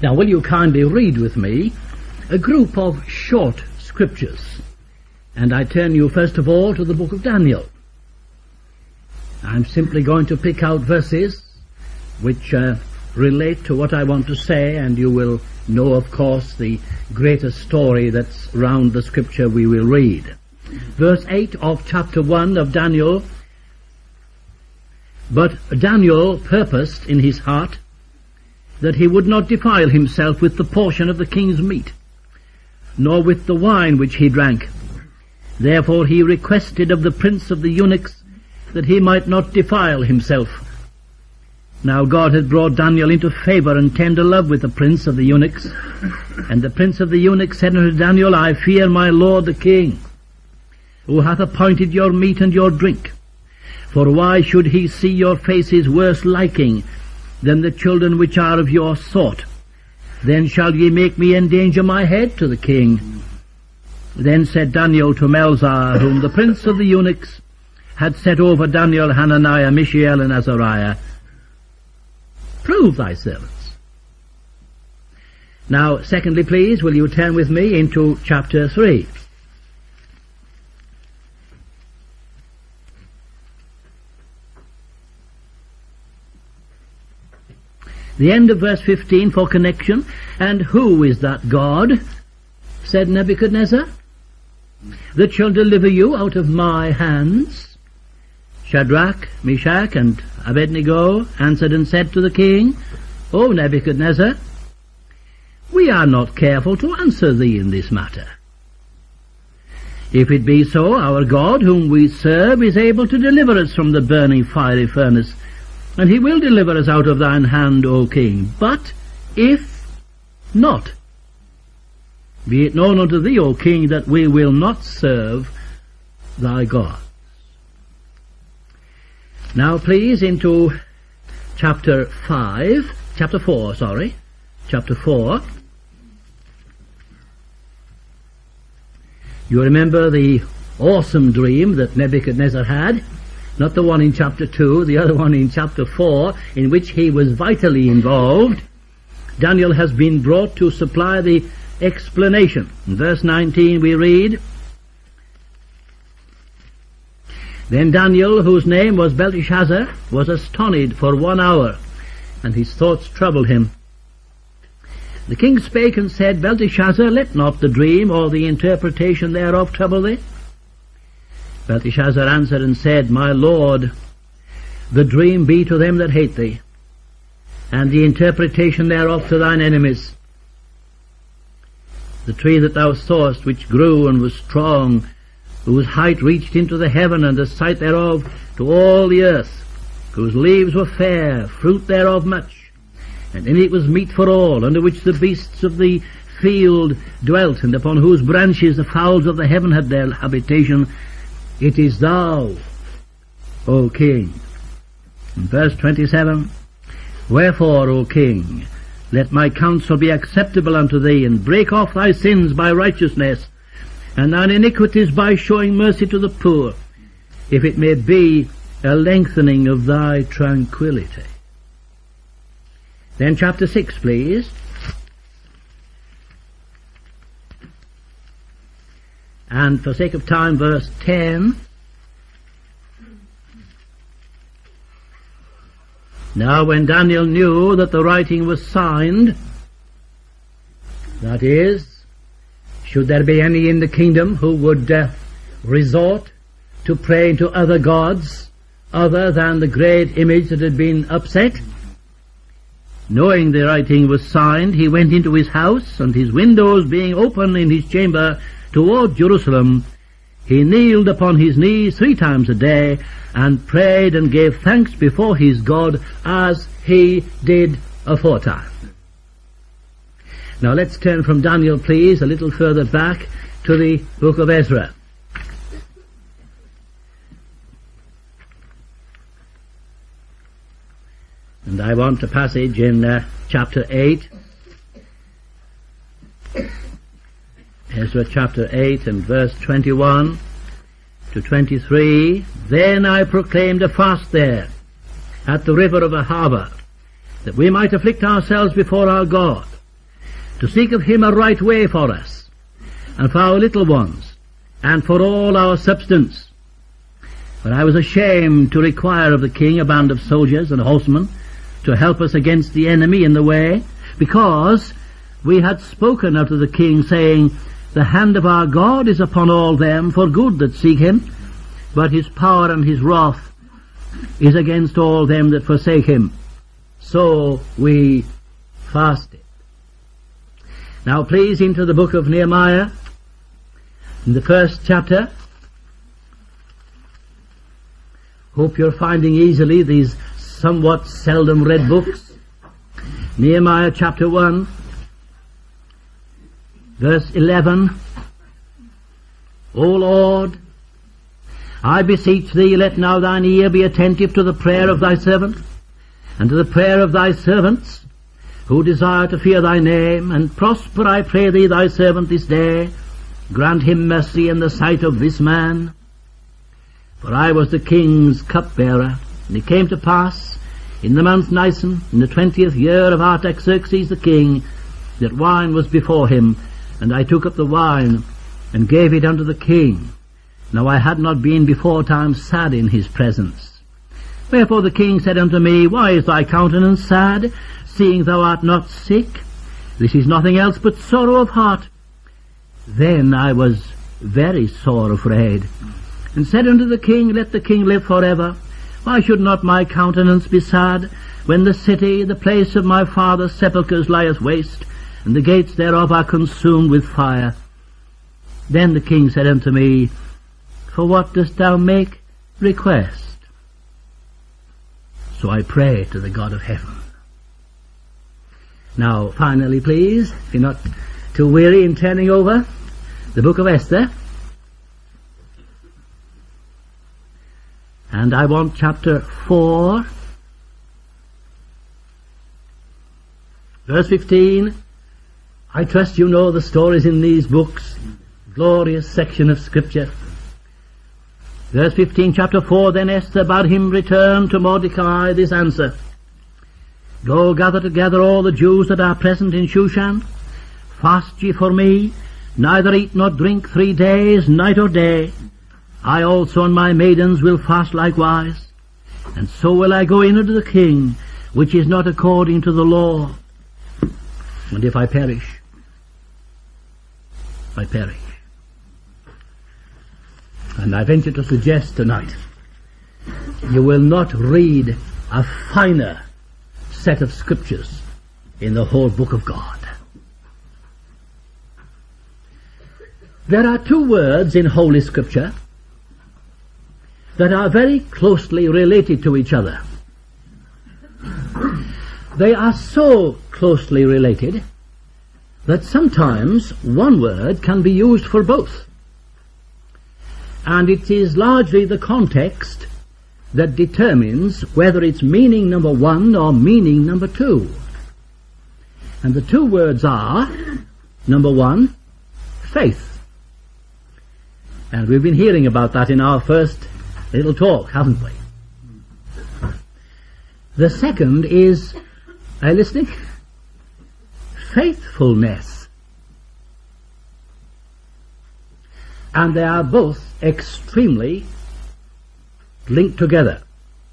Now, will you kindly read with me a group of short scriptures? And I turn you first of all to the book of Daniel. I'm simply going to pick out verses which relate to what I want to say, and you will know, of course, the greater story that's round the scripture we will read. Verse 8 of chapter 1 of Daniel. But Daniel purposed in his heart that he would not defile himself with the portion of the king's meat, nor with the wine which he drank. Therefore he requested of the prince of the eunuchs that he might not defile himself. Now God had brought Daniel into favor and tender love with the prince of the eunuchs. And the prince of the eunuchs said unto Daniel, I fear my lord the king, who hath appointed your meat and your drink. For why should he see your faces worse liking than the children which are of your sort? Then shall ye make me endanger my head to the king. Then said Daniel to Melzar, whom the prince of the eunuchs had set over Daniel, Hananiah, Mishael, and Azariah, prove thy servants. Now, secondly, please, will you turn with me into chapter 3. The end of verse 15 for connection. And who is that God, said Nebuchadnezzar, that shall deliver you out of my hands? Shadrach, Meshach, and Abednego answered and said to the king, O Nebuchadnezzar, we are not careful to answer thee in this matter. If it be so, our God, whom we serve, is able to deliver us from the burning fiery furnace, and he will deliver us out of thine hand, O king. But if not, be it known unto thee, O king, that we will not serve thy God. Now please into chapter 4. You remember the awesome dream that Nebuchadnezzar had, not the one in chapter 2, the other one in chapter 4, in which he was vitally involved. Daniel has been brought to supply the explanation. In verse 19 we read, Then Daniel, whose name was Belteshazzar, was astonished for 1 hour, and his thoughts troubled him. The king spake and said, Belteshazzar, let not the dream or the interpretation thereof trouble thee. Belteshazzar answered and said, My lord, the dream be to them that hate thee, and the interpretation thereof to thine enemies. The tree that thou sawest, which grew and was strong, whose height reached into the heaven, and the sight thereof to all the earth, whose leaves were fair, fruit thereof much, and in it was meat for all, under which the beasts of the field dwelt, and upon whose branches the fowls of the heaven had their habitation. It is thou, O king. In verse 27, Wherefore, O king, let my counsel be acceptable unto thee, and break off thy sins by righteousness, and thine iniquities by showing mercy to the poor, if it may be a lengthening of thy tranquility. Then chapter 6, please. And for sake of time, verse 10. Now when Daniel knew that the writing was signed, that is, should there be any in the kingdom who would resort to praying to other gods other than the great image that had been upset, knowing the writing was signed, he went into his house, and his windows being open in his chamber toward Jerusalem, he kneeled upon his knees 3 times a day, and prayed and gave thanks before his God, as he did aforetime. Now let's turn from Daniel, please, a little further back to the book of Ezra. And I want a passage in chapter 8. Ezra chapter 8 and verse 21 to 23. Then I proclaimed a fast there at the river of Ahava, that we might afflict ourselves before our God, to seek of him a right way for us, and for our little ones, and for all our substance. But I was ashamed to require of the king a band of soldiers and horsemen to help us against the enemy in the way, because we had spoken unto the king, saying, The hand of our God is upon all them for good that seek him, but his power and his wrath is against all them that forsake him. So we fasted. Now please into the book of Nehemiah, in the first chapter. Hope you're finding easily these somewhat seldom read books. Nehemiah chapter 1, verse 11. O Lord, I beseech thee, let now thine ear be attentive to the prayer of thy servant, and to the prayer of thy servants, who desire to fear thy name, and prosper, I pray thee, thy servant this day. Grant him mercy in the sight of this man. For I was the king's cupbearer, and it came to pass, in the month Nisan, in the 20th year of Artaxerxes the king, that wine was before him, and I took up the wine, and gave it unto the king. Now I had not been before time sad in his presence. Wherefore the king said unto me, Why is thy countenance sad, seeing thou art not sick? This is nothing else but sorrow of heart. Then I was very sore afraid, and said unto the king, Let the king live forever. Why should not my countenance be sad, when the city, the place of my father's sepulchres, lieth waste, and the gates thereof are consumed with fire? Then the king said unto me, For what dost thou make request? So I pray to the God of heaven. Now, finally, please, if you're not too weary in turning over, the book of Esther. And I want chapter 4, verse 15. I trust you know the stories in these books. Glorious section of Scripture. Verse 15, chapter 4, Then Esther bade him return to Mordecai this answer. Go gather together all the Jews that are present in Shushan. Fast ye for me, neither eat nor drink 3 days, night or day. I also and my maidens will fast likewise. And so will I go in unto the king, which is not according to the law. And if I perish, I perish. And I venture to suggest tonight, you will not read a finer set of scriptures in the whole book of God. There are 2 words in Holy Scripture that are very closely related to each other. They are so closely related that sometimes one word can be used for both. And it is largely the context that determines whether it's meaning number 1 or meaning number 2. And the 2 words are, number 1, faith. And we've been hearing about that in our first little talk, haven't we? The second is, are you listening? Faithfulness. And they are both extremely linked together.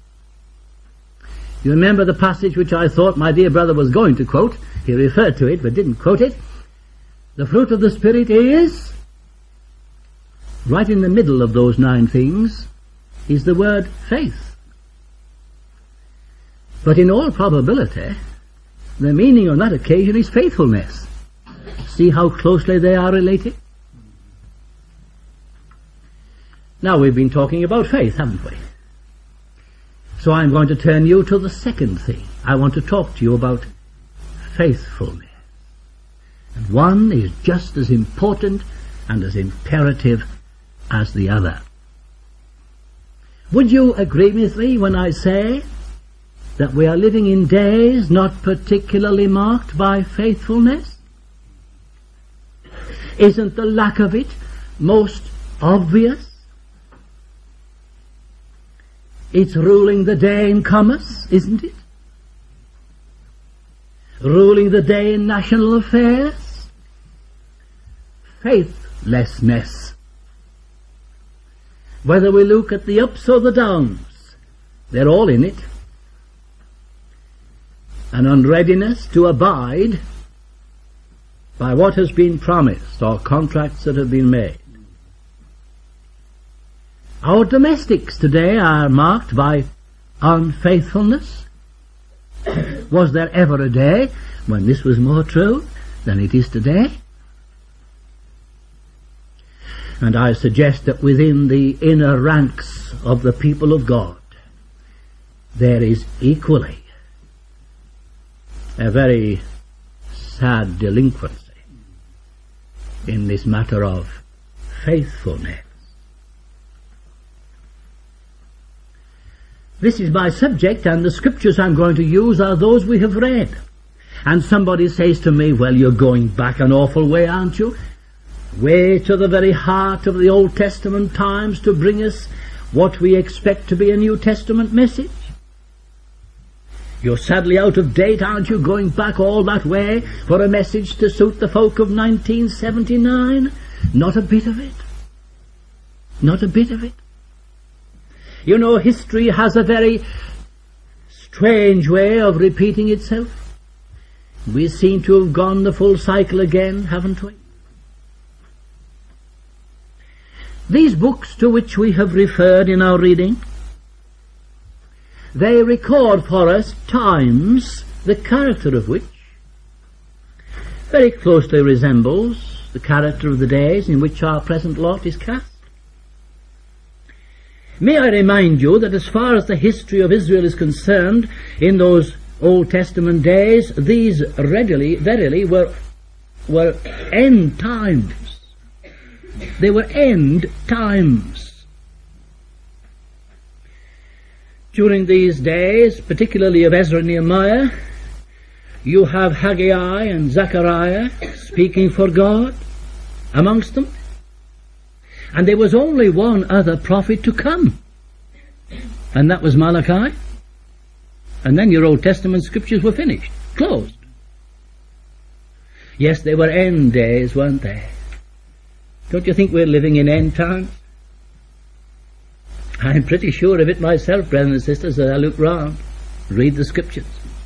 You remember the passage which I thought my dear brother was going to quote? He referred to it but didn't quote it. The fruit of the Spirit is, right in the middle of those 9 things, is the word faith. But in all probability, the meaning on that occasion is faithfulness. See how closely they are related? Now we've been talking about faith, haven't we? So I'm going to turn you to the second thing. I want to talk to you about faithfulness. And one is just as important and as imperative as the other. Would you agree with me when I say that we are living in days not particularly marked by faithfulness? Isn't the lack of it most obvious? It's ruling the day in commerce, isn't it? ruling the day in national affairs? Faithlessness. Whether we look at the ups or the downs, they're all in it. An unreadiness to abide by what has been promised or contracts that have been made. Our domestics today are marked by unfaithfulness. Was there ever a day when this was more true than it is today? And I suggest that within the inner ranks of the people of God, there is equally a very sad delinquency in this matter of faithfulness. This is my subject, and the scriptures I'm going to use are those we have read. And somebody says to me, well, you're going back an awful way, aren't you? Way to the very heart of the Old Testament times to bring us what we expect to be a New Testament message. You're sadly out of date, aren't you, going back all that way for a message to suit the folk of 1979? Not a bit of it. Not a bit of it. You know, history has a very strange way of repeating itself. We seem to have gone the full cycle again, haven't we? These books to which we have referred in our reading, they record for us times the character of which very closely resembles the character of the days in which our present lot is cast. May I remind you that as far as the history of Israel is concerned, in those Old Testament days, these verily were end times. They were end times. During these days, particularly of Ezra and Nehemiah, you have Haggai and Zechariah speaking for God amongst them. And there was only one other prophet to come, and that was Malachi. And then your Old Testament scriptures were finished, closed. Yes, they were end days, weren't they? Don't you think we're living in end times? I'm pretty sure of it myself, brothers and sisters, as I look round, read the scriptures.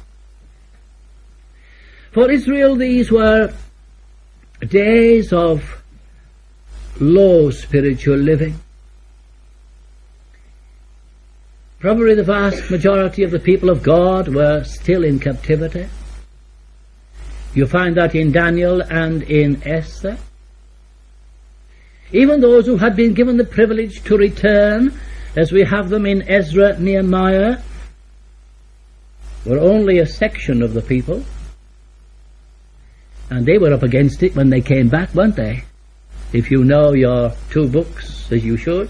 For Israel, these were days of low spiritual living. Probably the vast majority of the people of God were still in captivity. You find that in Daniel and in Esther. Even those who had been given the privilege to return, as we have them in Ezra, Nehemiah, were only a section of the people. And they were up against it when they came back, weren't they? If you know your two books as you should.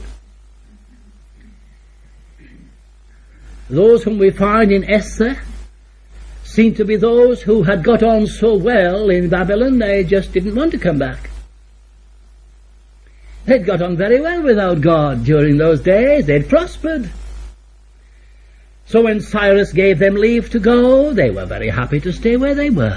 Those whom we find in Esther seem to be those who had got on so well in Babylon they just didn't want to come back. They'd got on very well without God during those days. They'd prospered. So when Cyrus gave them leave to go, they were very happy to stay where they were.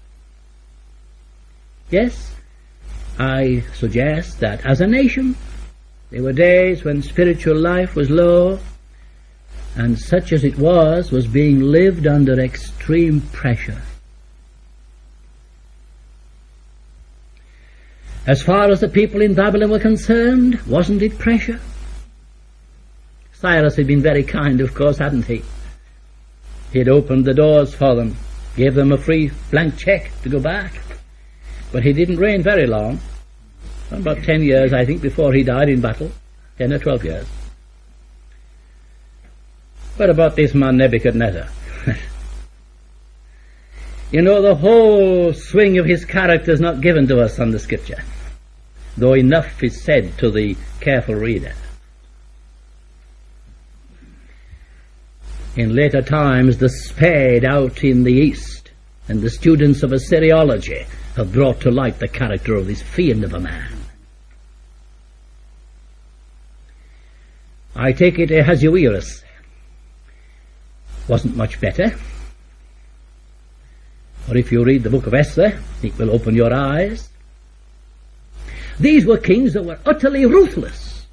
Yes, I suggest that as a nation, there were days when spiritual life was low, and such as it was being lived under extreme pressure. As far as the people in Babylon were concerned, wasn't it pressure? Cyrus had been very kind, of course, hadn't he? He had opened the doors for them, gave them a free blank check to go back. But he didn't reign very long. About 10 years, I think, before he died in battle. 10 or 12 years. What about this man Nebuchadnezzar? You know, the whole swing of his character is not given to us on the scripture, though enough is said to the careful reader. In later times, the spade out in the east and the students of Assyriology have brought to light the character of this fiend of a man. I take it Ahasuerus wasn't much better. or if you read the book of Esther, it will open your eyes. These were kings that were utterly ruthless.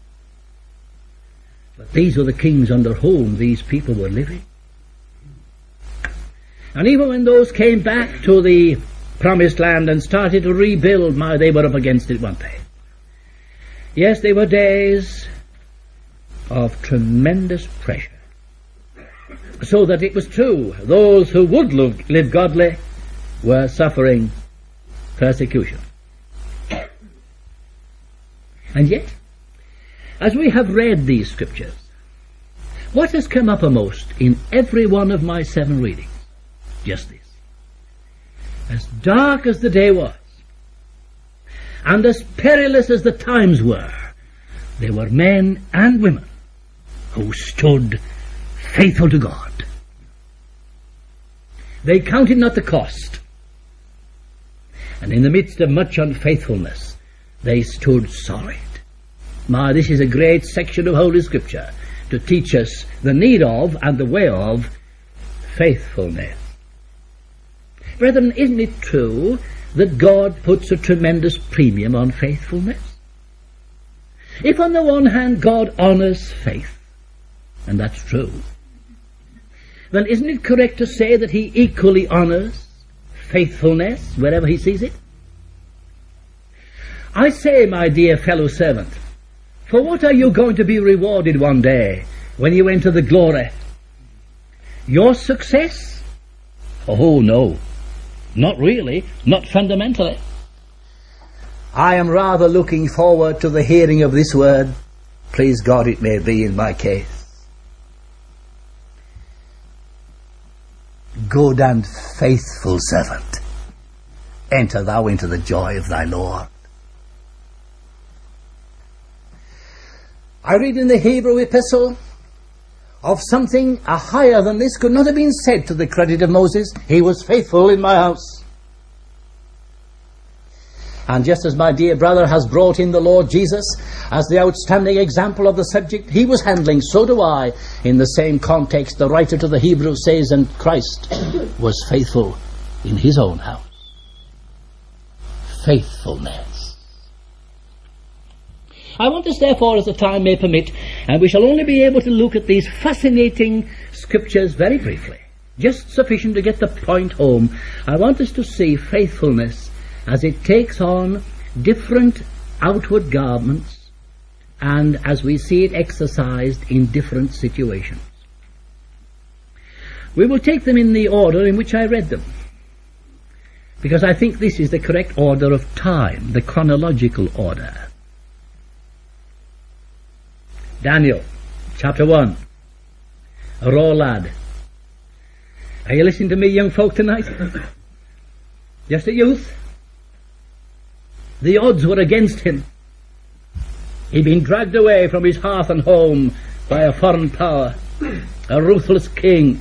But these were the kings under whom these people were living. And even when those came back to the promised land and started to rebuild, they were up against it, weren't they? Yes, they were days of tremendous pressure. So that it was true, those who would live godly were suffering persecution. And yet, as we have read these scriptures, what has come uppermost in every one of my 7 readings? Just this. As dark as the day was, and as perilous as the times were, there were men and women who stood faithful to God. They counted not the cost, and in the midst of much unfaithfulness, they stood solid. This is a great section of Holy Scripture to teach us the need of and the way of faithfulness. Brethren, isn't it true that God puts a tremendous premium on faithfulness? If on the one hand God honors faith, and that's true, then isn't it correct to say that he equally honors faithfulness wherever he sees it? I say, my dear fellow servant, for what are you going to be rewarded one day when you enter the glory? Your success? Oh, no. Not really. Not fundamentally. I am rather looking forward to the hearing of this word. Please God, it may be in my case. Good and faithful servant, enter thou into the joy of thy Lord. I read in the Hebrew epistle of something higher than this could not have been said to the credit of Moses. He was faithful in my house. And just as my dear brother has brought in the Lord Jesus as the outstanding example of the subject he was handling, so do I. In the same context, the writer to the Hebrews says, and Christ was faithful in his own house. Faithfulness. I want us, therefore, as the time may permit, and we shall only be able to look at these fascinating scriptures very briefly, just sufficient to get the point home. I want us to see faithfulness as it takes on different outward garments and as we see it exercised in different situations. We will take them in the order in which I read them, because I think this is the correct order of time, the chronological order. Daniel, chapter 1. A raw lad. Are you listening to me, young folk, tonight? Just a youth. The odds were against him. He'd been dragged away from his hearth and home by a foreign power, a ruthless king.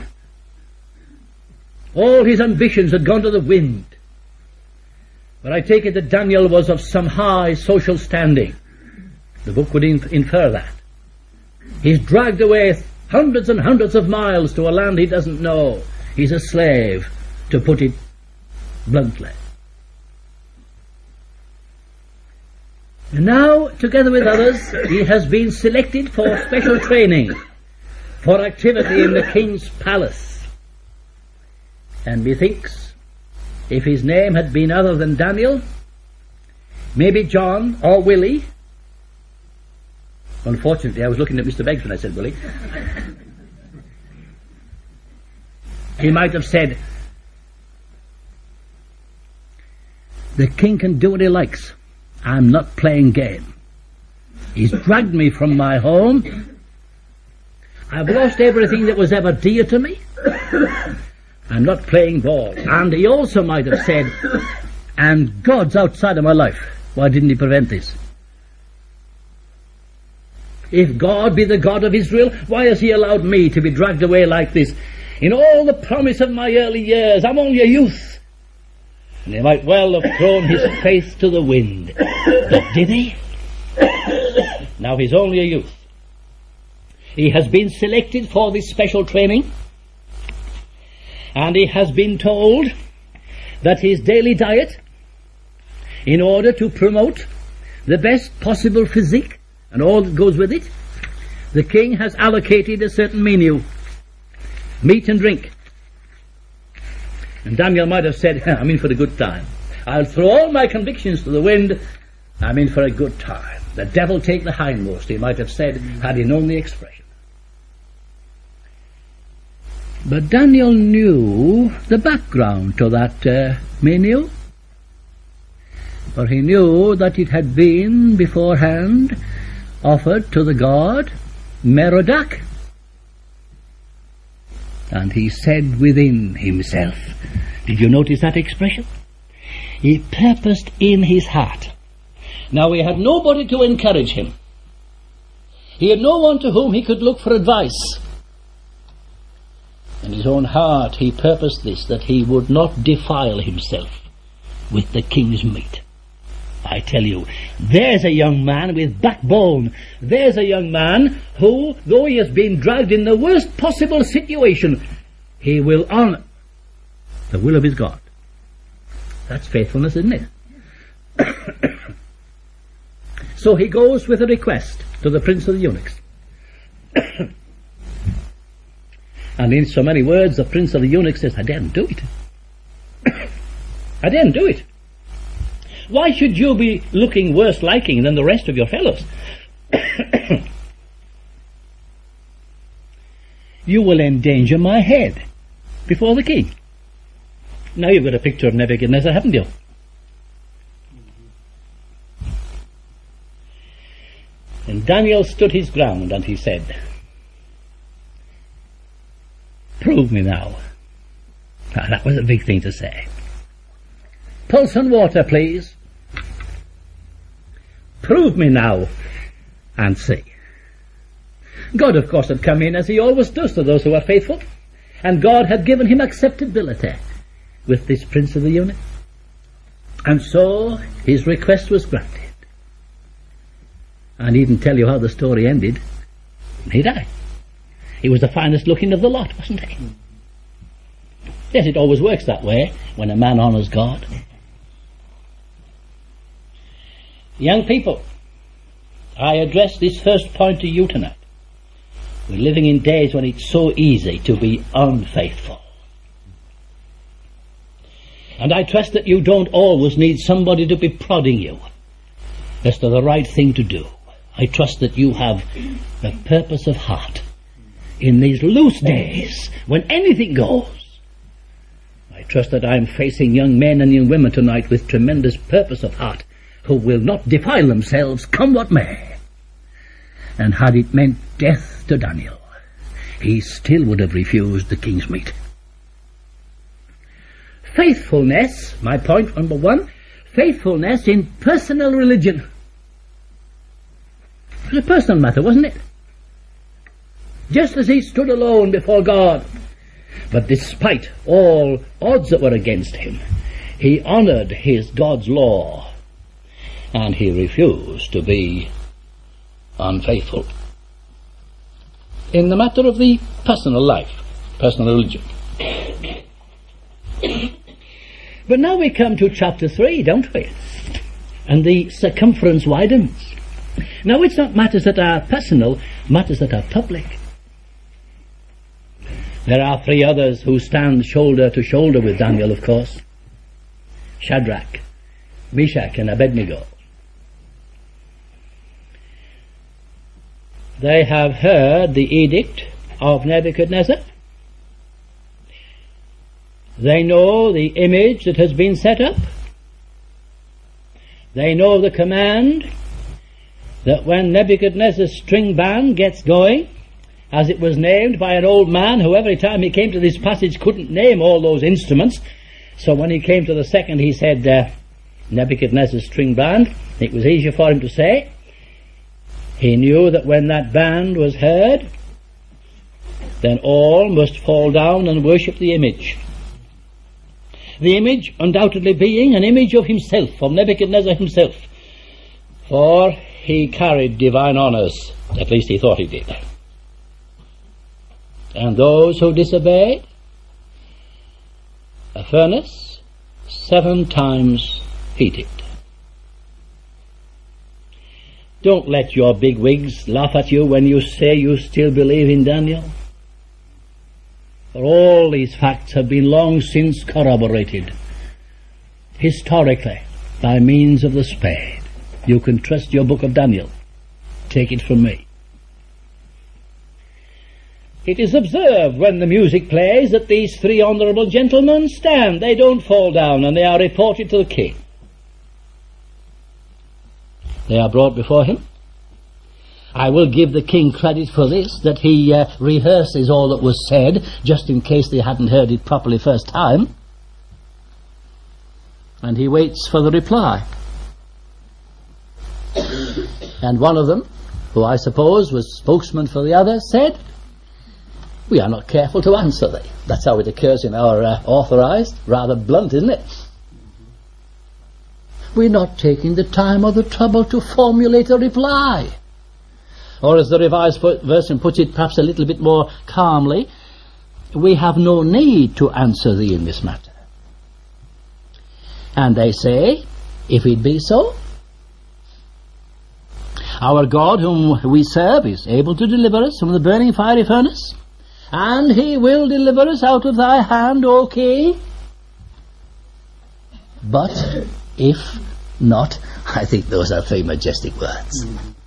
All his ambitions had gone to the wind. But I take it that Daniel was of some high social standing. The book would infer that. He's dragged away hundreds and hundreds of miles to a land he doesn't know. He's a slave, to put it bluntly. And now, together with others, he has been selected for special training, for activity in the king's palace. And methinks, if his name had been other than Daniel, maybe John or Willie. Unfortunately, I was looking at Mr. Beggs when I said Willie. He might have said, the king can do what he likes. I'm not playing game. He's dragged me from my home. I've lost everything that was ever dear to me. I'm not playing ball. And he also might have said, and God's outside of my life. Why didn't he prevent this? If God be the God of Israel, why has he allowed me to be dragged away like this? In all the promise of my early years, I'm only a youth. And he might well have thrown his face to the wind. But did he? Now he's only a youth. He has been selected for this special training. And he has been told that his daily diet, in order to promote the best possible physique and all that goes with it, the king has allocated a certain menu, meat and drink. And Daniel might have said, I'm in for a good time. I'll throw all my convictions to the wind. I'm in for a good time. The devil take the hindmost, he might have said, had he known the expression. But Daniel knew the background to that menu. For he knew that it had been beforehand offered to the god Merodach. And he said within himself, did you notice that expression? He purposed in his heart. Now he had nobody to encourage him. He had no one to whom he could look for advice. In his own heart he purposed this, that he would not defile himself with the king's meat. I tell you, there's a young man with backbone. There's a young man who, though he has been dragged in the worst possible situation, he will honor the will of his God. That's faithfulness, isn't it? So he goes with a request to the prince of the eunuchs. And in so many words, the prince of the eunuchs says, I daren't do it. I daren't do it. Why should you be looking worse liking than the rest of your fellows? You will endanger my head before the king. Now you've got a picture of Nebuchadnezzar, haven't you? And Daniel stood his ground and he said, prove me now. Now that was a big thing to say. Pulse and water, please. Prove me now and see. God, of course, had come in as he always does to those who are faithful, and God had given him acceptability with this prince of the eunuchs. And so his request was granted. I needn't tell you how the story ended. He died. He was the finest looking of the lot, wasn't he? Yes, it always works that way when a man honors God. Young people, I address this first point to you tonight. We're living in days when it's so easy to be unfaithful. And I trust that you don't always need somebody to be prodding you as to the right thing to do. I trust that you have a purpose of heart in these loose days when anything goes. I trust that I'm facing young men and young women tonight with tremendous purpose of heart who will not defile themselves, come what may. And had it meant death to Daniel, he still would have refused the king's meat. Faithfulness, my point number one, faithfulness in personal religion. It was a personal matter, wasn't it? Just as he stood alone before God. But despite all odds that were against him, he honored his God's law, and he refused to be unfaithful in the matter of the personal life, personal religion. But now we come to chapter 3, don't we? And the circumference widens. Now it's not matters that are personal, matters that are public. There are 3 others who stand shoulder to shoulder with Daniel, of course. Shadrach, Meshach, and Abednego. They have heard the edict of Nebuchadnezzar. They know the image that has been set up. They know the command that when Nebuchadnezzar's string band gets going, as it was named by an old man who every time he came to this passage couldn't name all those instruments, so when he came to the second he said Nebuchadnezzar's string band. It was easier for him to say. He knew that when that band was heard, then all must fall down and worship the image. The image undoubtedly being an image of himself, of Nebuchadnezzar himself, for he carried divine honours, at least he thought he did. And those who disobeyed, a furnace 7 times heated. Don't let your bigwigs laugh at you when you say you still believe in Daniel. For all these facts have been long since corroborated historically by means of the spade. You can trust your book of Daniel. Take it from me. It is observed when the music plays that these 3 honourable gentlemen stand. They don't fall down, and they are reported to the king. They are brought before him. I will give the king credit for this, that he rehearses all that was said, just in case they hadn't heard it properly first time. And he waits for the reply. And one of them, who I suppose was spokesman for the other, said, "We are not careful to answer thee." That's how it occurs in our authorised. Rather blunt, isn't it? We're not taking the time or the trouble to formulate a reply. Or as the Revised Version puts it perhaps a little bit more calmly, we have no need to answer thee in this matter. And they say, if it be so, our God whom we serve is able to deliver us from the burning fiery furnace, and he will deliver us out of thy hand, O king. But if not, I think those are 3 majestic words.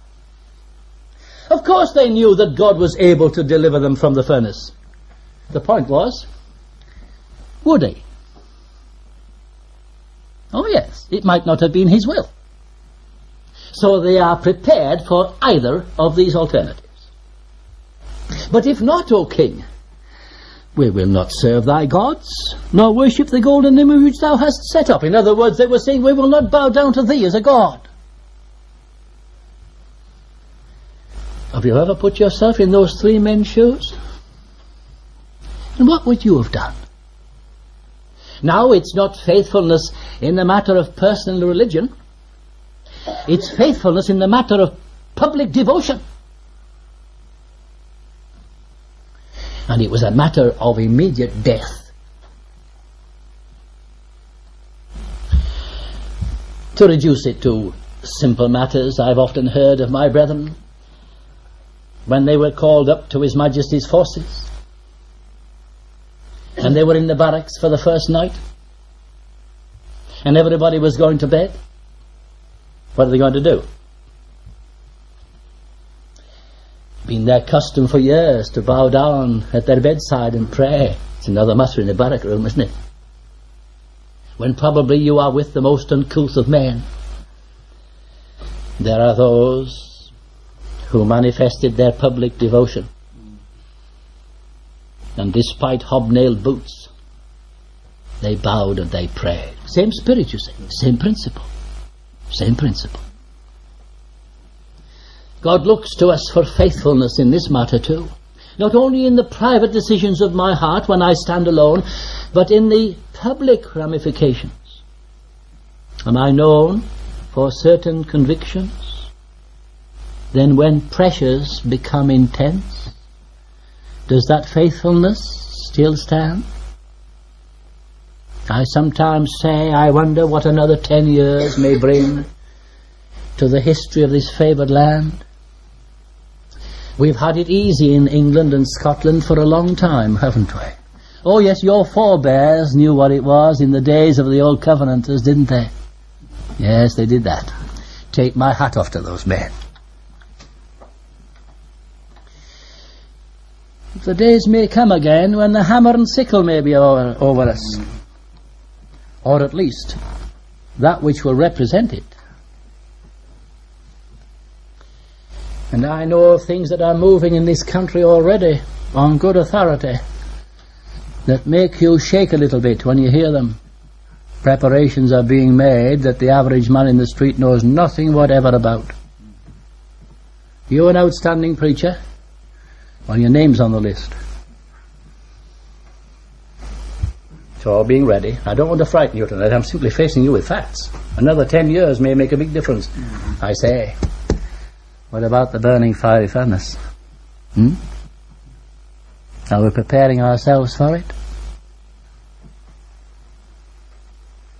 Of course they knew that God was able to deliver them from the furnace. The point was, would he? Oh yes, it might not have been his will. So they are prepared for either of these alternatives. But if not, O king, we will not serve thy gods, nor worship the golden image which thou hast set up. In other words, they were saying, we will not bow down to thee as a god. Have you ever put yourself in those 3 men's shoes? And what would you have done? Now it's not faithfulness in the matter of personal religion. It's faithfulness in the matter of public devotion. And it was a matter of immediate death. To reduce it to simple matters, I've often heard of my brethren when they were called up to His Majesty's forces and they were in the barracks for the first night and everybody was going to bed. What are they going to do? Been their custom for years to bow down at their bedside and pray. It's another matter in the barrack room, isn't it? When probably you are with the most uncouth of men. There are those who manifested their public devotion, and despite hobnailed boots, they bowed and they prayed. Same spirit, you see, same principle. Same principle. God looks to us for faithfulness in this matter too. Not only in the private decisions of my heart when I stand alone, but in the public ramifications. Am I known for certain convictions? Then when pressures become intense, does that faithfulness still stand? I sometimes say, I wonder what another 10 years may bring to the history of this favoured land. We've had it easy in England and Scotland for a long time, haven't we? Oh yes, your forebears knew what it was in the days of the old Covenanters, didn't they? Yes, they did that. Take my hat off to those men. The days may come again when the hammer and sickle may be over us. Or at least that which will represent it. And I know of things that are moving in this country already on good authority that make you shake a little bit when you hear them. Preparations are being made that the average man in the street knows nothing whatever about. You an outstanding preacher? Well, your name's on the list. It's all being ready. I don't want to frighten you tonight. I'm simply facing you with facts. Another 10 years may make a big difference. I say, what about the burning fiery furnace? Are we preparing ourselves for it?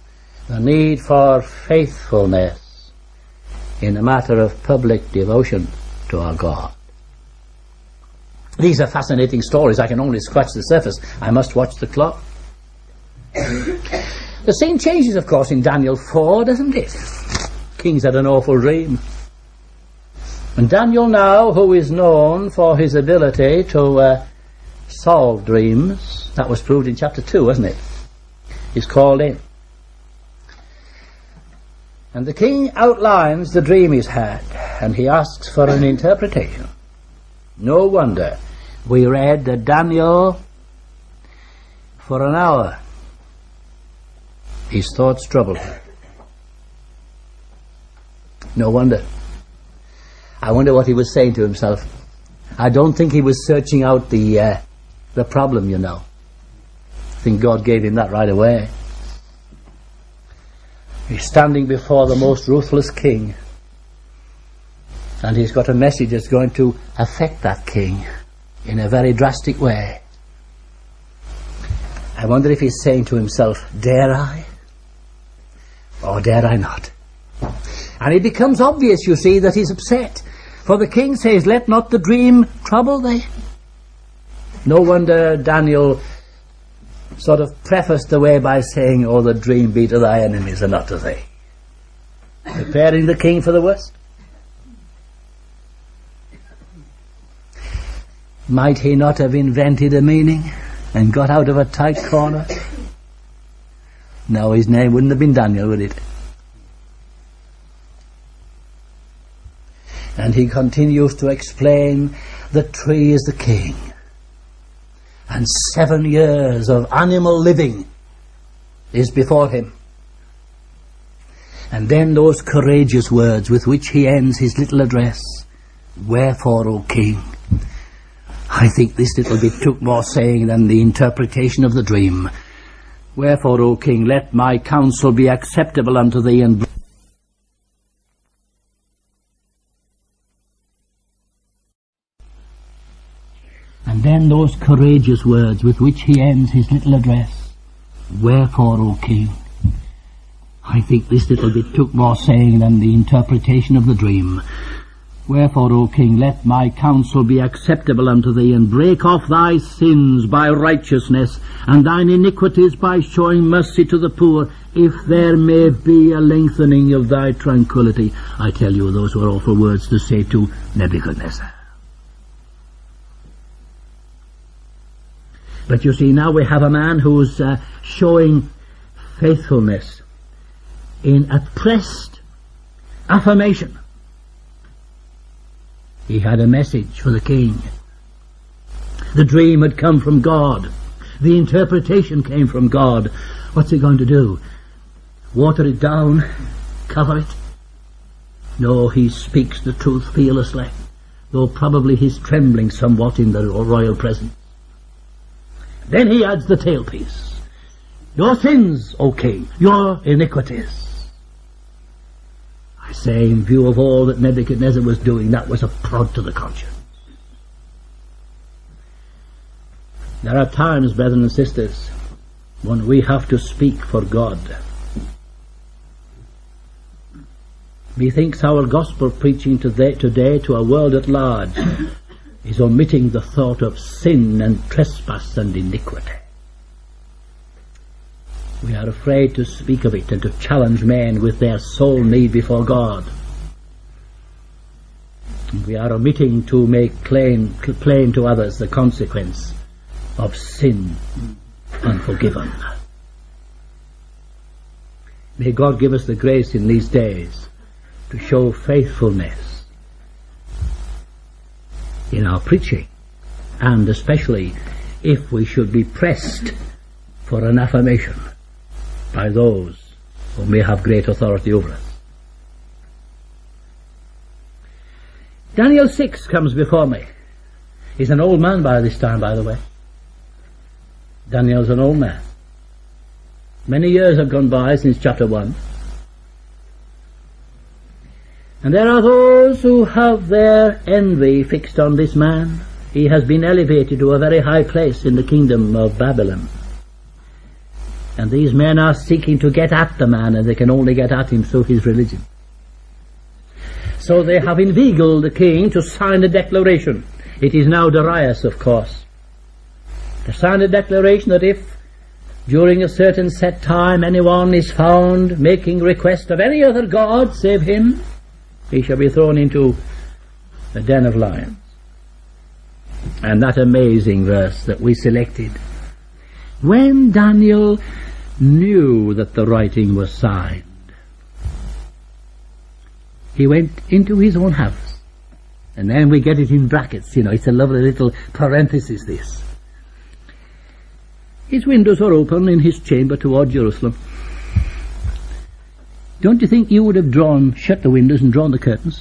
the need for faithfulness in a matter of public devotion to our God. These are fascinating stories. I can only scratch the surface. I must watch the clock. The scene changes, of course, in Daniel 4, doesn't it? King's had an awful dream. And Daniel now, who is known for his ability to solve dreams, that was proved in chapter 2, wasn't it? He's called in. And the king outlines the dream he's had, and he asks for an interpretation. No wonder we read that Daniel, for an hour, his thoughts troubled him. No wonder. I wonder what he was saying to himself. I don't think he was searching out the problem, you know. I think God gave him that right away. He's standing before the most ruthless king, and he's got a message that's going to affect that king in a very drastic way. I wonder if he's saying to himself, dare I? Or dare I not? And it becomes obvious, you see, that he's upset. For the king says, let not the dream trouble thee. No wonder Daniel sort of prefaced the way by saying, oh, the dream be to thy enemies and not to thee. Preparing the king for the worst. Might he not have invented a meaning and got out of a tight corner? No, his name wouldn't have been Daniel, would it? And he continues to explain the tree is the king, and 7 years of animal living is before him. And then those courageous words with which he ends his little address. Wherefore, O king, I think this little bit took more saying than the interpretation of the dream. Wherefore, O king, let my counsel be acceptable unto thee, and then those courageous words with which he ends his little address. Wherefore, O king, I think this little bit took more saying than the interpretation of the dream. Wherefore, O king, let my counsel be acceptable unto thee, and break off thy sins by righteousness, and thine iniquities by showing mercy to the poor, if there may be a lengthening of thy tranquility. I tell you, those were awful words to say to Nebuchadnezzar. But you see, now we have a man who's showing faithfulness in a pressed affirmation. He had a message for the king. The dream had come from God. The interpretation came from God. What's he going to do? Water it down? Cover it? No, he speaks the truth fearlessly, though probably he's trembling somewhat in the royal presence. Then he adds the tailpiece. Your sins, O king, your iniquities. I say, in view of all that Nebuchadnezzar was doing, that was a prod to the conscience. There are times, brethren and sisters, when we have to speak for God. Methinks our gospel preaching today to a world at large is omitting the thought of sin and trespass and iniquity. We are afraid to speak of it and to challenge men with their sole need before God. We are omitting to make plain to others the consequence of sin unforgiven. May God give us the grace in these days to show faithfulness in our preaching, and especially if we should be pressed for an affirmation by those who may have great authority over us. Daniel 6 comes before me. He's an old man by this time, by the way. Daniel's an old man. Many years have gone by since chapter 1. And there are those who have their envy fixed on this man. He has been elevated to a very high place in the kingdom of Babylon. And these men are seeking to get at the man, and they can only get at him through his religion. So they have inveigled the king to sign a declaration. It is now Darius, of course. To sign a declaration that if during a certain set time anyone is found making request of any other god save him, he shall be thrown into the den of lions. And that amazing verse that we selected. When Daniel knew that the writing was signed, he went into his own house. And then we get it in brackets, it's a lovely little parenthesis, this. His windows were open in his chamber toward Jerusalem. Don't you think you would have shut the windows and drawn the curtains?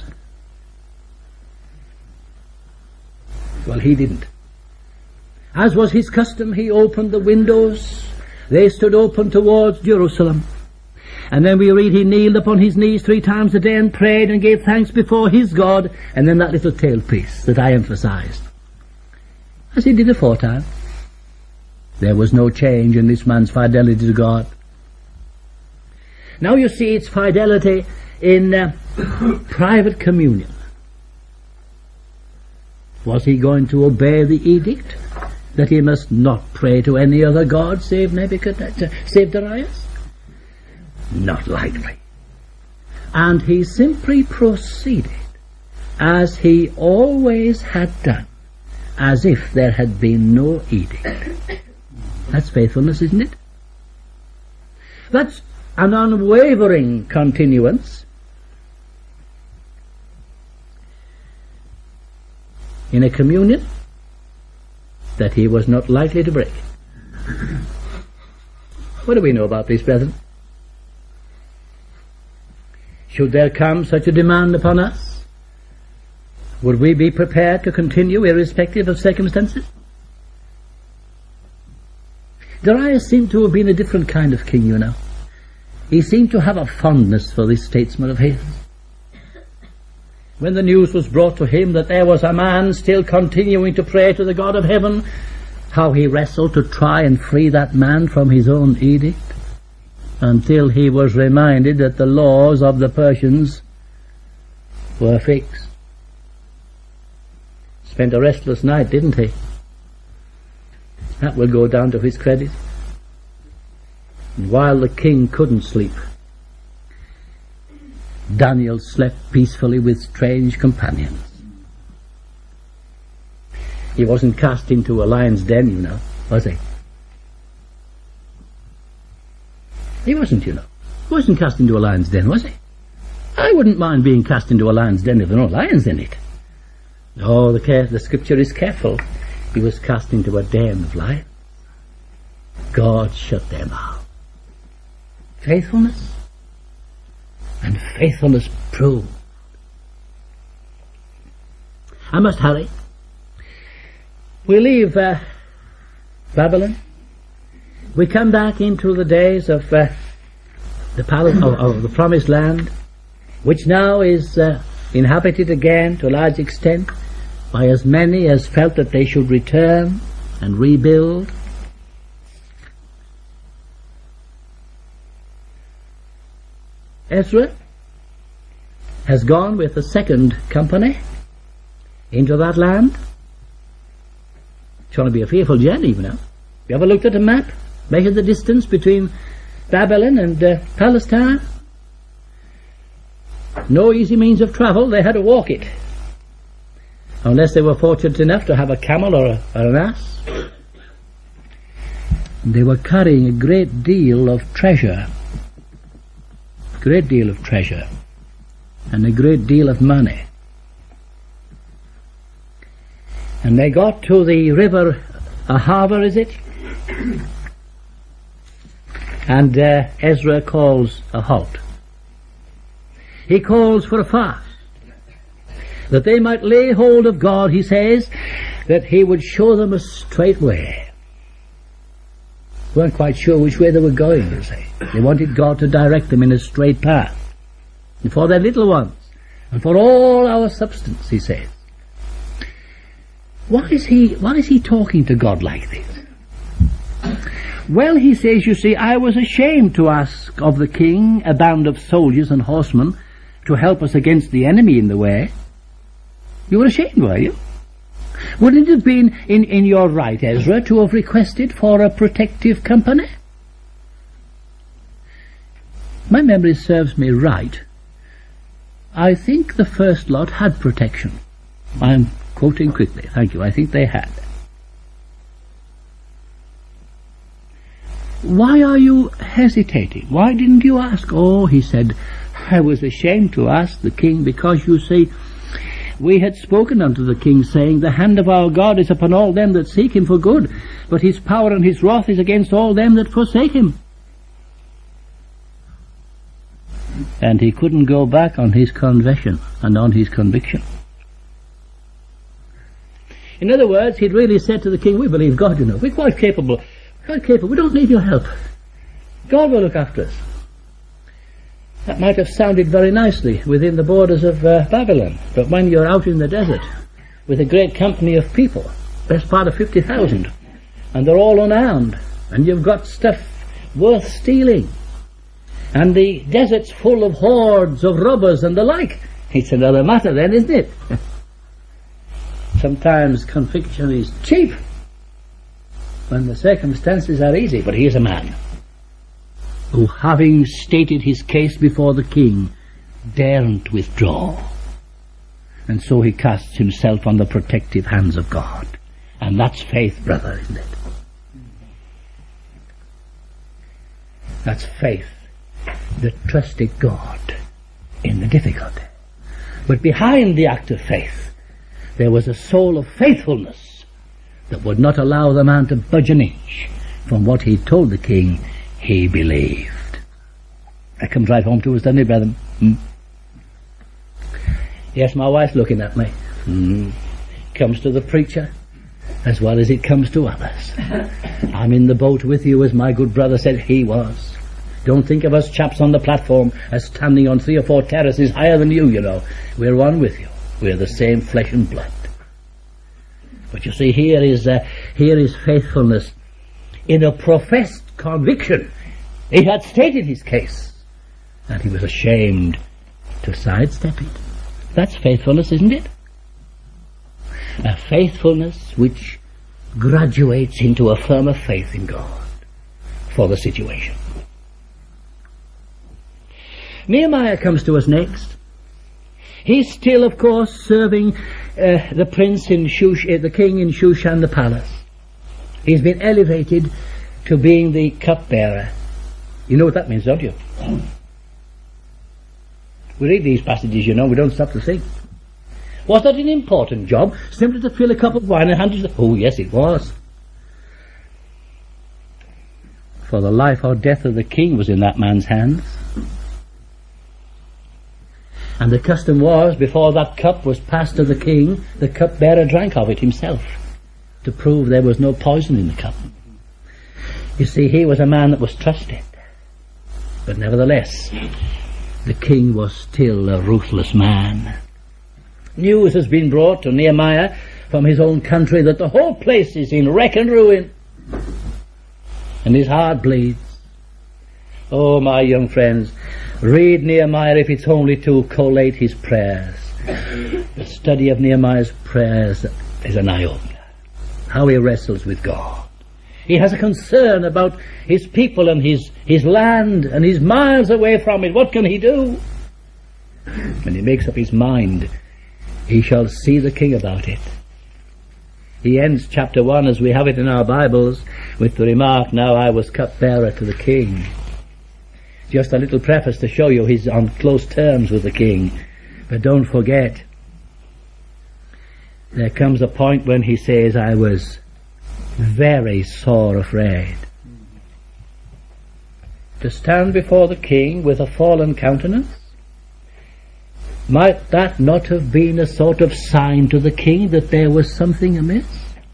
Well, he didn't. As was his custom, he opened the windows. They stood open towards Jerusalem. And then we read he kneeled upon his knees 3 times a day and prayed and gave thanks before his God. And then that little tailpiece that I emphasized. As he did aforetime. There was no change in this man's fidelity to God. Now you see it's fidelity in private communion. Was he going to obey the edict that he must not pray to any other god save Darius? Not likely. And he simply proceeded as he always had done, as if there had been no edict. That's faithfulness, isn't it? That's an unwavering continuance in a communion that he was not likely to break. What do we know about this, brethren? Should there come such a demand upon us, would we be prepared to continue irrespective of circumstances? Darius seemed to have been a different kind of king, He seemed to have a fondness for this statesman of his. When the news was brought to him that there was a man still continuing to pray to the God of heaven, how he wrestled to try and free that man from his own edict, until he was reminded that the laws of the Persians were fixed. Spent a restless night, didn't he? That will go down to his credit. And while the king couldn't sleep, Daniel slept peacefully with strange companions. He wasn't cast into a lion's den, was he? He wasn't, He wasn't cast into a lion's den, was he? I wouldn't mind being cast into a lion's den if there were no lions in it. No, the scripture is careful. He was cast into a den of lions. God shut them out. Faithfulness, and faithfulness proved. I must hurry. We leave Babylon. We come back into the days of the palace of the promised land, which now is inhabited again to a large extent by as many as felt that they should return and rebuild. Ezra has gone with the second company into that land. It's going to be a fearful journey, You ever looked at a map, measured the distance between Babylon and Palestine? No easy means of travel. They had to walk it, unless they were fortunate enough to have a camel or an ass. They were carrying a great deal of treasure. Great deal of treasure and a great deal of money. And they got to the river Ahava, is it? And Ezra calls a halt. He calls for a fast, that they might lay hold of God. He says that he would show them a straight way. Weren't quite sure which way they were going, you see. They wanted God to direct them in a straight path. And for their little ones, and for all our substance, he says. Why is he talking to God like this? Well, he says, you see, I was ashamed to ask of the king a band of soldiers and horsemen to help us against the enemy in the way. You were ashamed, were you? Wouldn't it have been in your right, Ezra, to have requested for a protective company? My memory serves me right. I think the first lot had protection. I'm quoting quickly, thank you. I think they had. Why are you hesitating? Why didn't you ask? Oh, he said, I was ashamed to ask the king, because, you see, we had spoken unto the king, saying, the hand of our God is upon all them that seek him for good, but his power and his wrath is against all them that forsake him. And he couldn't go back on his confession and on his conviction. In other words, he'd really said to the king, we believe God, you know. We're quite capable. We don't need your help. God will look after us. That might have sounded very nicely within the borders of Babylon, but when you're out in the desert with a great company of people, best part of 50,000, and they're all unarmed, and you've got stuff worth stealing, and the desert's full of hordes of robbers and the like, it's another matter then, isn't it? Sometimes conviction is cheap when the circumstances are easy. But here's a man who, having stated his case before the king, daren't withdraw, and so he casts himself on the protective hands of God. And that's faith, brother, isn't it? That's faith that trusted God in the difficulty. But behind the act of faith there was a soul of faithfulness that would not allow the man to budge an inch from what he told the king he believed. That comes right home to us, doesn't it, brethren? Yes, my wife's looking at me. Comes to the preacher as well as it comes to others. I'm in the boat with you, as my good brother said he was. Don't think of us chaps on the platform as standing on 3 or 4 terraces higher than you, you know. We're one with you. We're the same flesh and blood. But you see, here is faithfulness in a professed conviction. He had stated his case, and he was ashamed to sidestep it. That's faithfulness, isn't it? A faithfulness which graduates into a firmer faith in God for the situation. Nehemiah comes to us next. He's still, of course, serving the prince in the king in Shushan the palace. He's been elevated to being the cupbearer. You know what that means, don't you? We read these passages, you know, we don't stop to think. Was that an important job? Simply to fill a cup of wine and hand it to the... Oh, yes, it was. For the life or death of the king was in that man's hands. And the custom was, before that cup was passed to the king, the cupbearer drank of it himself, to prove there was no poison in the cup. You see, he was a man that was trusted. But nevertheless, the king was still a ruthless man. News has been brought to Nehemiah from his own country that the whole place is in wreck and ruin. And his heart bleeds. Oh, my young friends, read Nehemiah if it's only to collate his prayers. The study of Nehemiah's prayers is an eye-opener. How he wrestles with God. He has a concern about his people and his land, and he's miles away from it. What can he do? And he makes up his mind. He shall see the king about it. He ends chapter 1, as we have it in our Bibles, with the remark, now I was cupbearer to the king. Just a little preface to show you he's on close terms with the king. But don't forget, there comes a point when he says, I was very sore afraid. To stand before the king with a fallen countenance, might that not have been a sort of sign to the king that there was something amiss?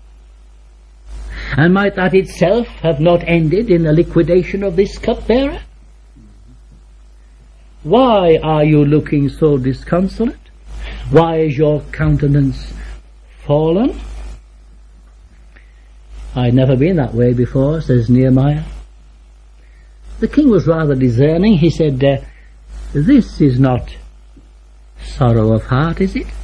And might that itself have not ended in the liquidation of this cupbearer? Why are you looking so disconsolate? Why is your countenance fallen? I'd never been that way before, says Nehemiah. The king was rather discerning. He said, this is not sorrow of heart, is it?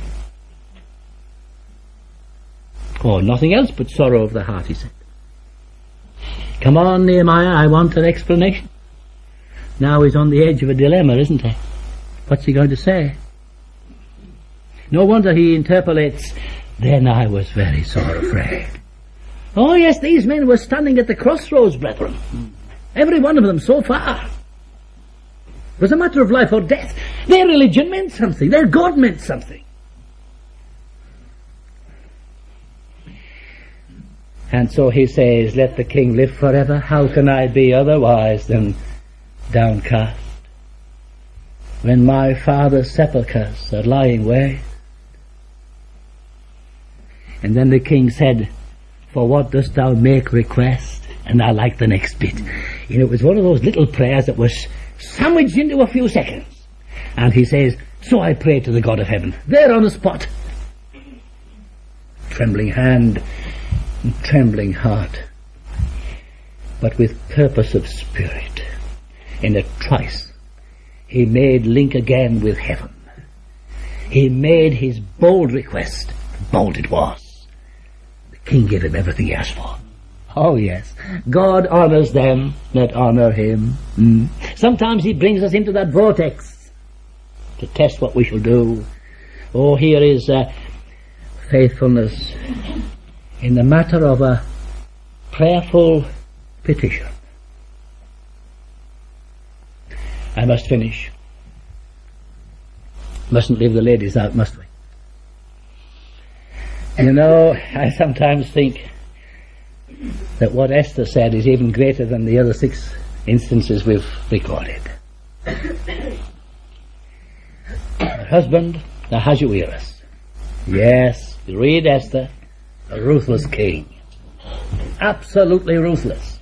Oh, nothing else but sorrow of the heart, he said. Come on, Nehemiah, I want an explanation. Now he's on the edge of a dilemma, isn't he? What's he going to say? No wonder he interpolates, then I was very sore afraid. Oh yes, these men were standing at the crossroads, brethren. Every one of them so far. It was a matter of life or death. Their religion meant something. Their God meant something. And so he says, let the king live forever. How can I be otherwise than downcast? When my father's sepulchres are lying waste. And then the king said, for what dost thou make request? And I like the next bit. You know, it was one of those little prayers that was sandwiched into a few seconds. And he says, so I pray to the God of heaven, there on the spot. Trembling hand, and trembling heart, but with purpose of spirit. In a trice, he made link again with heaven. He made his bold request. Bold it was. The king gave him everything he asked for. Oh yes, God honors them that honor him. Sometimes he brings us into that vortex to test what we shall do. Oh, here is faithfulness in the matter of a prayerful petition. I must finish. Mustn't leave the ladies out, must we? You know, I sometimes think that what Esther said is even greater than the other 6 instances we've recorded. Her husband, Ahasuerus. Yes, you read Esther, a ruthless king. Absolutely ruthless.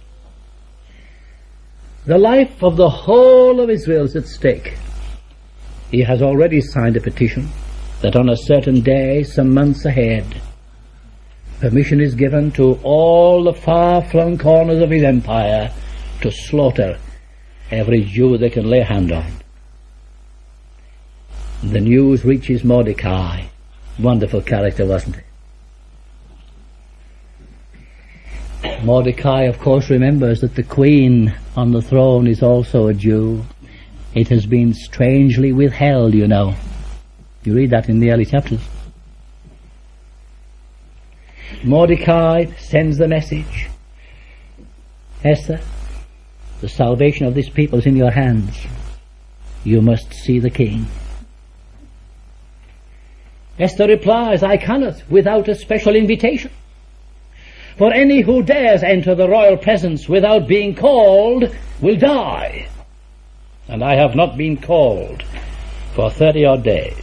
The life of the whole of Israel is at stake. He has already signed a petition that on a certain day, some months ahead, permission is given to all the far-flung corners of his empire to slaughter every Jew they can lay hand on. The news reaches Mordecai. Wonderful character, wasn't it? Mordecai, of course, remembers that the queen on the throne is also a Jew. It has been strangely withheld, you know. You read that in the early chapters. Mordecai sends the message. Esther, the salvation of this people is in your hands. You must see the king. Esther replies, I cannot without a special invitation. For any who dares enter the royal presence without being called will die. And I have not been called for 30-odd days.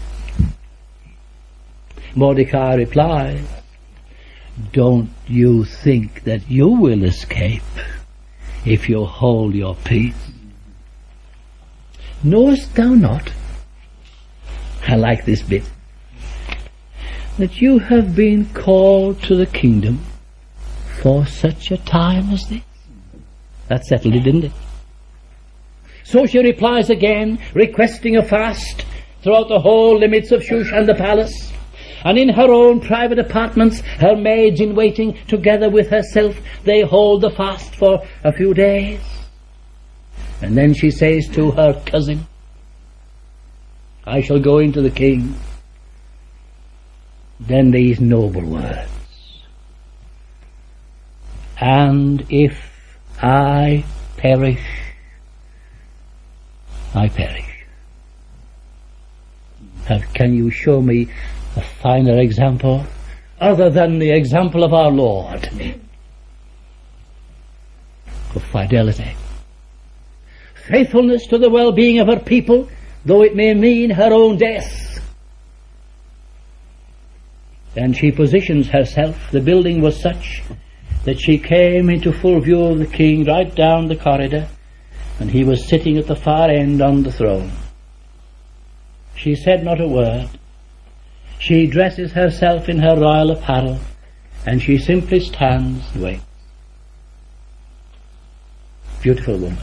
Mordecai replies, don't you think that you will escape if you hold your peace? Knowest thou not, I like this bit, that you have been called to the kingdom for such a time as this? That settled it, didn't it? So she replies again, requesting a fast throughout the whole limits of Shushan the palace, and in her own private apartments, her maids in waiting, together with herself, they hold the fast for a few days. And then she says to her cousin, I shall go into the king. Then these noble words, and if I perish, I perish. Can you show me a finer example other than the example of our Lord of fidelity, faithfulness to the well-being of her people, though it may mean her own death? And she positions herself. The building was such that she came into full view of the king right down the corridor, and he was sitting at the far end on the throne. She said not a word. She dresses herself in her royal apparel, and she simply stands and waits. Beautiful woman.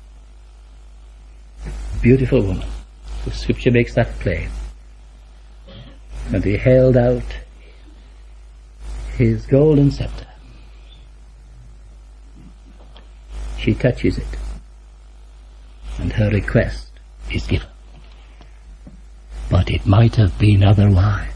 Beautiful woman. The scripture makes that plain. And he held out his golden scepter. She touches it, and her request is given. But it might have been otherwise.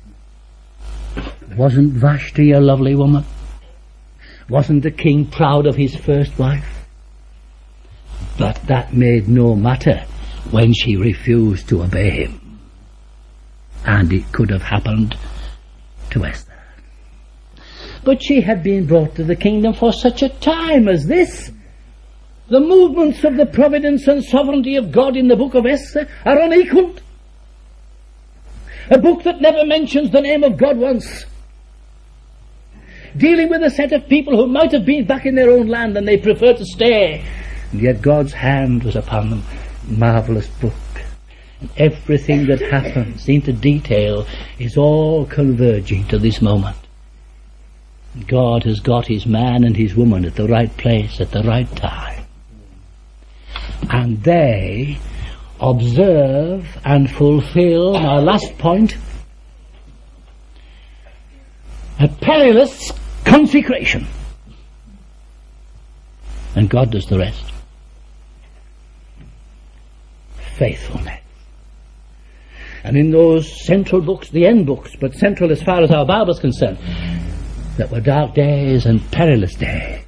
Wasn't Vashti a lovely woman? Wasn't the king proud of his first wife? But that made no matter when she refused to obey him. And it could have happened to Esther. But she had been brought to the kingdom for such a time as this. The movements of the providence and sovereignty of God in the book of Esther are unequaled. A book that never mentions the name of God once. Dealing with a set of people who might have been back in their own land and they preferred to stay. And yet God's hand was upon them. Marvelous book. And everything that happens into detail is all converging to this moment. God has got his man and his woman at the right place at the right time. And they observe and fulfill, my last point, a perilous consecration. And God does the rest. Faithfulness. And in those central books, the end books, but central as far as our Bible is concerned, that were dark days and perilous days.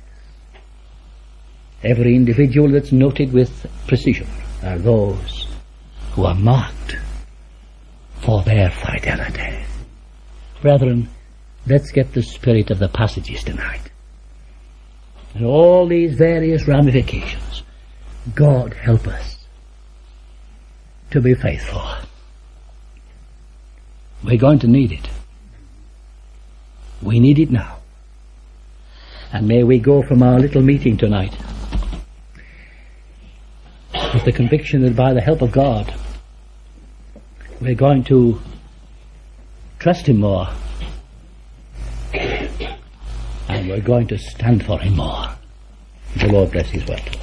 Every individual that's noted with precision are those who are marked for their fidelity. Brethren, let's get the spirit of the passages tonight. And all these various ramifications, God help us to be faithful. We're going to need it. We need it now. And may we go from our little meeting tonight with the conviction that by the help of God we're going to trust him more and we're going to stand for him more. The Lord bless his word.